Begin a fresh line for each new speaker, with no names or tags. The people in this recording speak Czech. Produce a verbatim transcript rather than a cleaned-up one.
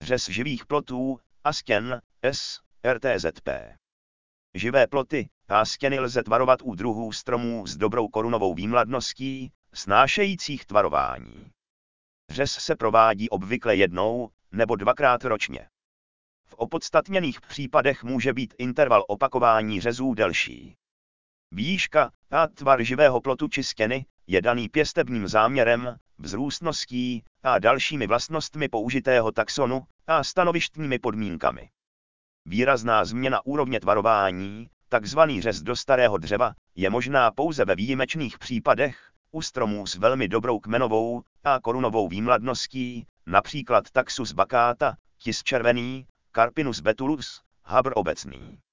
řez živých plotů a stěn, S, R T Z P. Živé ploty a stěny lze tvarovat u druhů stromů s dobrou korunovou výmladností, snášejících tvarování. Řez se provádí obvykle jednou nebo dvakrát ročně. V opodstatněných případech může být interval opakování řezů delší. Výška a tvar živého plotu či stěny je daný pěstebním záměrem, vzrůstností a dalšími vlastnostmi použitého taxonu a stanovištními podmínkami. Výrazná změna úrovně tvarování, takzvaný řez do starého dřeva, je možná pouze ve výjimečných případech, u stromů s velmi dobrou kmenovou a korunovou výmladností, například Taxus baccata, tis červený, Carpinus betulus, habr obecný.